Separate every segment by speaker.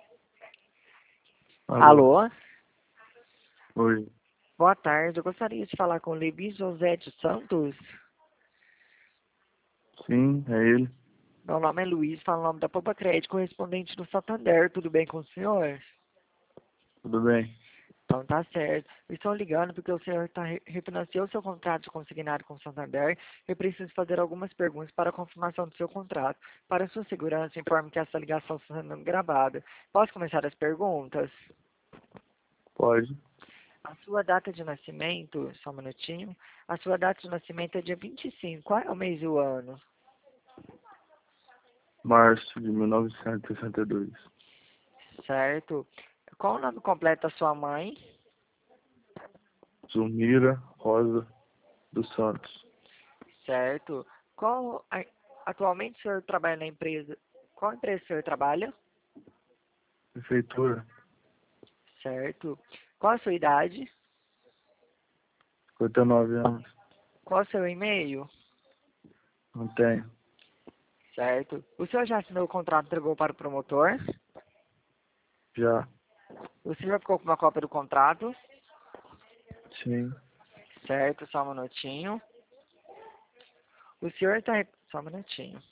Speaker 1: Alô?
Speaker 2: Alô?
Speaker 1: Oi.
Speaker 2: Boa tarde. Eu gostaria de falar com o Levi José de Santos.
Speaker 1: Sim, é ele.
Speaker 2: Meu nome é Luiz, falo o nome da Poupa Crédito, correspondente do Santander. Tudo bem com o senhor?
Speaker 1: Tudo bem?
Speaker 2: Então tá certo. Eu estou ligando porque o senhor refinanciou seu contrato de consignado com o Santander. Eu preciso fazer algumas perguntas para a confirmação do seu contrato. Para sua segurança, informe que essa ligação está sendo gravada. Posso começar as perguntas?
Speaker 1: Pode.
Speaker 2: A sua data de nascimento, só um minutinho. A sua data de nascimento é dia 25. Qual é o mês e o ano?
Speaker 1: Março de 1962.
Speaker 2: Certo. Qual o nome completo da sua mãe?
Speaker 1: Zulmira Rosa dos Santos.
Speaker 2: Certo. Atualmente o senhor trabalha na empresa? Qual empresa o senhor trabalha?
Speaker 1: Prefeitura.
Speaker 2: Certo. Qual a sua idade?
Speaker 1: 59 anos.
Speaker 2: Qual o seu e-mail?
Speaker 1: Não tenho.
Speaker 2: Certo. O senhor já assinou o contrato e entregou para o promotor?
Speaker 1: Já.
Speaker 2: O senhor ficou com uma cópia do contrato?
Speaker 1: Sim.
Speaker 2: Certo, só um minutinho. O senhor está... Só um minutinho.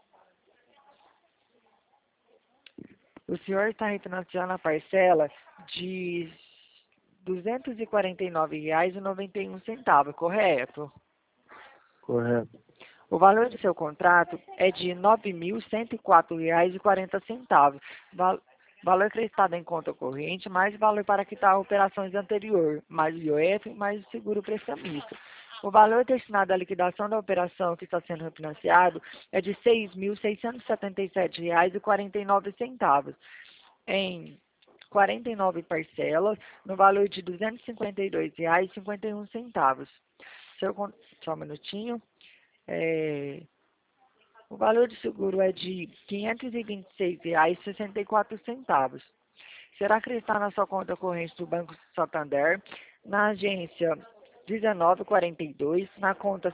Speaker 2: O senhor está refinanciando a parcela de R$ 249,91, correto?
Speaker 1: Correto.
Speaker 2: O valor do seu contrato é de R$ 9.104,40. Valor acrescentado em conta corrente, mais valor para quitar operações anteriores, mais o IOF, mais o seguro prestamista. O valor destinado à liquidação da operação que está sendo refinanciado é de R$ 6.677,49 em 49 parcelas, no valor de R$ 252,51. Só um minutinho. O valor do seguro é de R$ 526,64. Será acreditado na sua conta corrente do Banco Santander, na agência 1942, na conta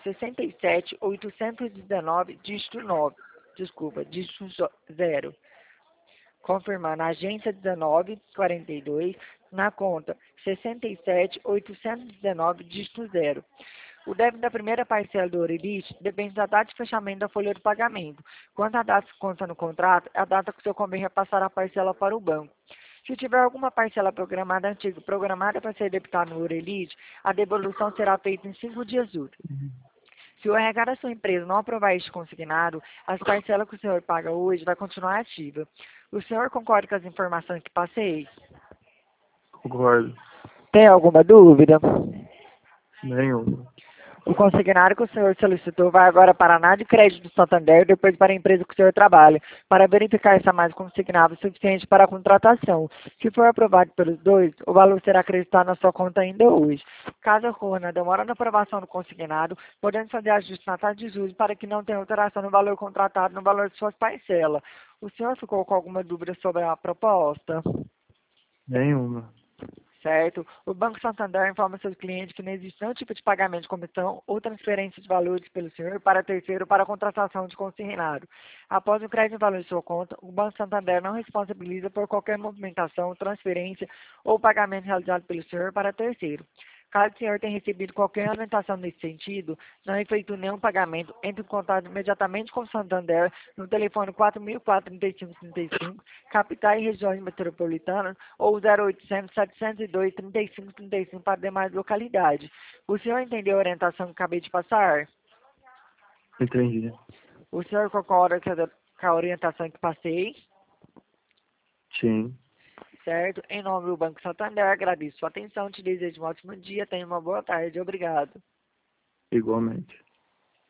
Speaker 2: 67.819, dígito 9, dígito 0. Confirmar na agência 1942, na conta 67.819, dígito 0. O débito da primeira parcela do Orelite depende da data de fechamento da folha de pagamento. Quanto à data que consta no contrato, é a data que o seu convênio repassará a parcela para o banco. Se tiver alguma parcela programada antiga programada para ser debitada no Orelite, a devolução será feita em 5 dias úteis. Se o RH da sua empresa não aprovar este consignado, as parcelas que o senhor paga hoje vai continuar ativa. O senhor concorda com as informações que passei?
Speaker 1: Concordo.
Speaker 2: Tem alguma dúvida?
Speaker 1: Nenhuma.
Speaker 2: O consignado que o senhor solicitou vai agora para a ANAD de Crédito do Santander e depois para a empresa que o senhor trabalha, para verificar se há mais consignável suficiente para a contratação. Se for aprovado pelos dois, o valor será acreditado na sua conta ainda hoje. Caso ocorra na demora na aprovação do consignado, podemos fazer ajuste na taxa de juros para que não tenha alteração no valor contratado no valor de suas parcelas. O senhor ficou com alguma dúvida sobre a proposta?
Speaker 1: Nenhuma.
Speaker 2: Certo? O Banco Santander informa seus clientes que não existe nenhum tipo de pagamento de comissão ou transferência de valores pelo senhor para terceiro para a contratação de consignado. Após o crédito em valor de sua conta, o Banco Santander não responsabiliza por qualquer movimentação, transferência ou pagamento realizado pelo senhor para terceiro. Caso o senhor tenha recebido qualquer orientação nesse sentido, não efetue nenhum pagamento, entre em contato imediatamente com o Santander no telefone 4004-3535, capital e regiões metropolitanas, ou 0800-702-3535 para demais localidades. O senhor entendeu a orientação que acabei de passar?
Speaker 1: Entendi.
Speaker 2: O senhor concorda com a orientação que passei?
Speaker 1: Sim.
Speaker 2: Certo? Em nome do Banco Santander, agradeço sua atenção, te desejo um ótimo dia, tenha uma boa tarde, obrigado.
Speaker 1: Igualmente.